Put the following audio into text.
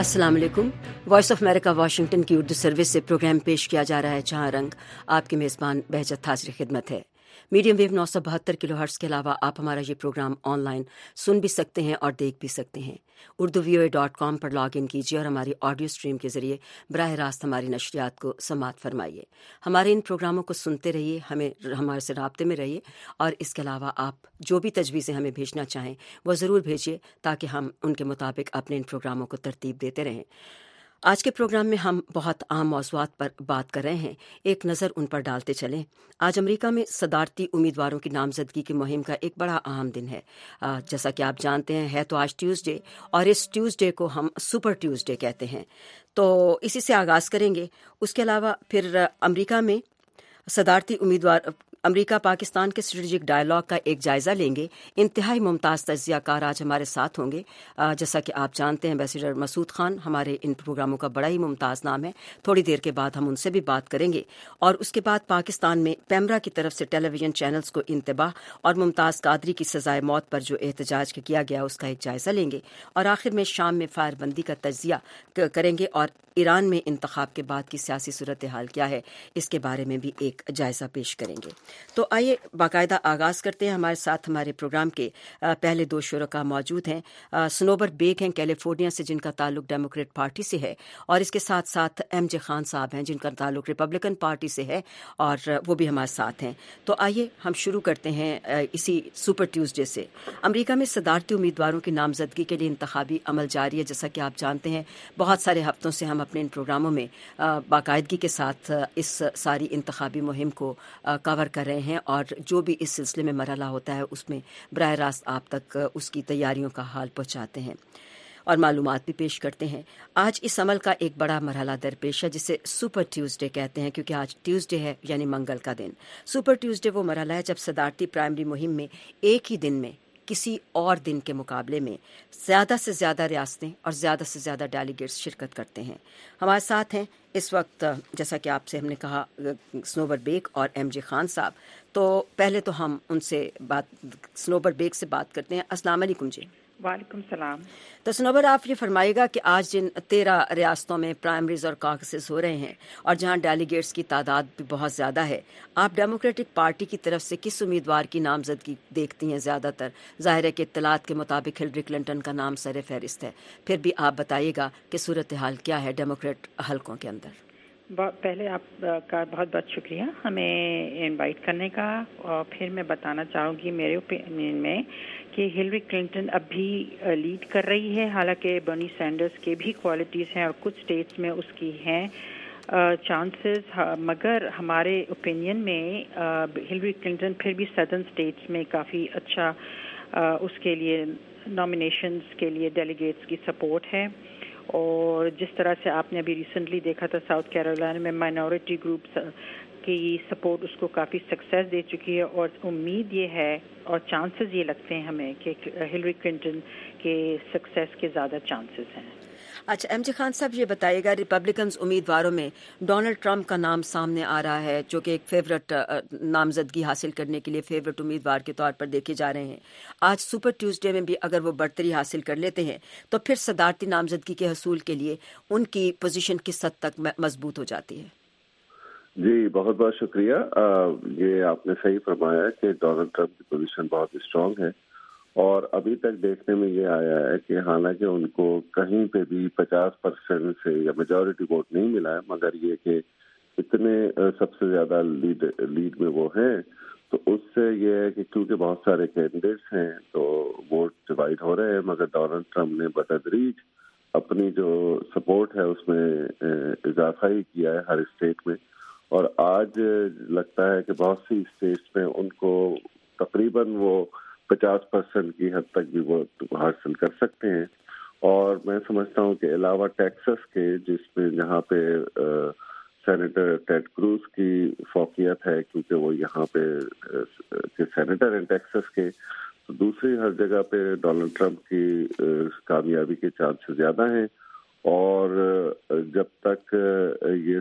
अस्सलाम वालेकुम। Voice of America Washington की उर्दू सर्विस से प्रोग्राम पेश किया जा रहा है जहां रंग। आपकी मेज़बान बहजत हाजिर खिदमत है। मीडियम वेव 972 किलोहर्ट्ज़ के अलावा आप हमारा ये प्रोग्राम ऑनलाइन सुन भी सकते हैं और देख भी सकते हैं। urduvoa.com पर लॉग इन कीजिए और हमारी ऑडियो स्ट्रीम के ज़रिए बराह रास्त हमारी नशरियात को समाअत फरमाइए। हमारे इन प्रोग्रामों को सुनते रहिए, हमारे से राब्ते में रहिए और इसके अलावा आप जो भी तजवीज़ें हमें भेजना चाहें वो ज़रूर भेजिए ताकि हम उनके मुताबिक अपने इन प्रोग्रामों को तरतीब देते रहें। आज के प्रोग्राम में हम बहुत अहम मौज़ूआत पर बात कर रहे हैं। एक नज़र उन पर डालते चलें। आज अमेरिका में सदारती उम्मीदवारों की नामजदगी की मुहिम का एक बड़ा अहम दिन है। जैसा कि आप जानते हैं है तो आज ट्यूसडे, और इस ट्यूसडे को हम सुपर ट्यूसडे कहते हैं। तो इसी से आगाज़ करेंगे। उसके अलावा फिर अमेरिका में सदारती उम्मीदवार अमेरिका पाकिस्तान के स्ट्रेटेजिक डायलॉग का एक जायज़ा लेंगे। इंतहाई मुमताज़ तज्ज़ियाकार आज हमारे साथ होंगे। जैसा कि आप जानते हैं एम्बेसडर मसूद खान हमारे इन प्रोग्रामों का बड़ा ही मुमताज़ नाम है। थोड़ी देर के बाद हम उनसे भी बात करेंगे और उसके बाद पाकिस्तान में पैमरा की तरफ से टेलीविज़न चैनल्स को इंतबाह और मुमताज़ कादरी की सज़ाए मौत पर जो एहतजाज किया गया उसका एक जायज़ा लेंगे और आखिर में शाम में फायरबंदी का तज्ज़िया करेंगे और ईरान में इंतखाब के बाद की सियासी सूरत हाल क्या है इसके बारे में भी एक जायज़ा पेश करेंगे। तो आइए बाकायदा आगाज़ करते हैं। हमारे साथ हमारे प्रोग्राम के पहले दो शुरका मौजूद हैं। सनोबर बेग हैं कैलिफोर्निया से, जिनका ताल्लुक डेमोक्रेट पार्टी से है, और इसके साथ साथ MJ खान साहब हैं जिनका ताल्लुक रिपब्लिकन पार्टी से है और वो भी हमारे साथ हैं। तो आइए हम शुरू करते हैं इसी सुपर ट्यूसडे से। अमेरिका में सदारती उम्मीदवारों की नामजदगी के लिए इंतखाबी अमल जारी है। जैसा कि आप जानते हैं बहुत सारे हफ्तों से हम अपने इन प्रोग्रामों में बाकायदगी के साथ इस सारी इंतखाबी मुहिम को कवर कर रहे हैं और जो भी इस सिलसिले में मरहला होता है उसमें बराह रास्त आप तक उसकी तैयारियों का हाल पहुंचाते हैं और मालूमात भी पेश करते हैं। आज इस अमल का एक बड़ा मरहला दरपेश है जिसे सुपर ट्यूसडे कहते हैं, क्योंकि आज ट्यूसडे है यानी मंगल का दिन। सुपर ट्यूसडे वो मरहला है जब सदारती प्राइमरी मुहिम में एक ही दिन में किसी और दिन के मुकाबले में ज़्यादा से ज़्यादा रियासतें और ज़्यादा से ज़्यादा डेलीगेट्स शिरकत करते हैं। हमारे साथ हैं इस वक्त, जैसा कि आपसे हमने कहा, सनोबर बेग और MJ खान साहब। तो पहले तो हम उनसे सनोबर बेग से बात करते हैं। अस्सलाम वालेकुम जी। वालेकुम सलाम। तो सनोबर, आप ये फरमाइएगा कि आज जिन 13 रियासतों में प्राइमरीज और कॉकसेस हो रहे हैं और जहां डेलीगेट्स की तादाद भी बहुत ज़्यादा है, आप डेमोक्रेटिक पार्टी की तरफ से किस उम्मीदवार की नामजदगी देखती हैं ज़्यादातर? ज़ाहिर है कि इत्तलात के मुताबिक हिलरी क्लिंटन का नाम सर फहरिस्त है, फिर भी आप बताइएगा कि सूरत हाल क्या है डेमोक्रेट हलकों के अंदर। पहले आपका बहुत बहुत शुक्रिया हमें इनवाइट करने का, और फिर मैं बताना चाहूँगी मेरे ओपिनियन में कि हिलरी क्लिंटन अब भी लीड कर रही है। हालांकि बर्नी सैंडर्स के भी क्वालिटीज़ हैं और कुछ स्टेट्स में उसकी हैं चांसेस, मगर हमारे ओपिनियन में हिलरी क्लिंटन फिर भी सदर्न स्टेट्स में काफ़ी अच्छा उसके लिए नॉमिनेशंस के लिए डेलीगेट्स की सपोर्ट है। और जिस तरह से आपने अभी रिसेंटली देखा था साउथ कैरोलिना में माइनॉरिटी ग्रुप्स की सपोर्ट उसको काफ़ी सक्सेस दे चुकी है, और उम्मीद ये है और चांसेस ये लगते हैं हमें कि हिलरी क्लिंटन के सक्सेस के ज़्यादा चांसेस हैं। अच्छा MJ खान साहब, ये बताइएगा, रिपब्लिकन्स उम्मीदवारों में डोनाल्ड ट्रंप का नाम सामने आ रहा है जो कि एक फेवरेट नामजदगी हासिल करने के लिए फेवरेट उम्मीदवार के तौर पर देखे जा रहे हैं। आज सुपर ट्यूसडे में भी अगर वो बढ़तरी हासिल कर लेते हैं तो फिर सदारती नामजदगी के हसूल के लिए उनकी पोजीशन किस हद तक मजबूत हो जाती है? जी, बहुत बहुत शुक्रिया। ये आपने सही फरमाया कि डोनाल्ड ट्रंप की पोजीशन बहुत स्ट्रांग है और अभी तक देखने में ये आया है कि हालांकि उनको कहीं पे भी 50% से या मेजॉरिटी वोट नहीं मिला है, मगर ये कि इतने सबसे ज़्यादा लीड में वो हैं, तो उससे ये है कि क्योंकि बहुत सारे कैंडिडेट्स हैं तो वोट डिवाइड हो रहे हैं, मगर डोनाल्ड ट्रंप ने बतदरीज अपनी जो सपोर्ट है उसमें इजाफा ही किया है हर स्टेट में, और आज लगता है कि बहुत सी स्टेट्स में उनको तकरीबन वो 50% की हद तक भी वो हासिल कर सकते हैं। और मैं समझता हूँ कि अलावा टेक्सास के, जिसमें जहाँ पे सेनेटर टेड क्रूज की फौकियत है क्योंकि वो यहाँ पे के सेनेटर हैं टेक्सास के, तो दूसरी हर जगह पे डोनाल्ड ट्रंप की कामयाबी के चांसेस ज़्यादा हैं। और जब तक ये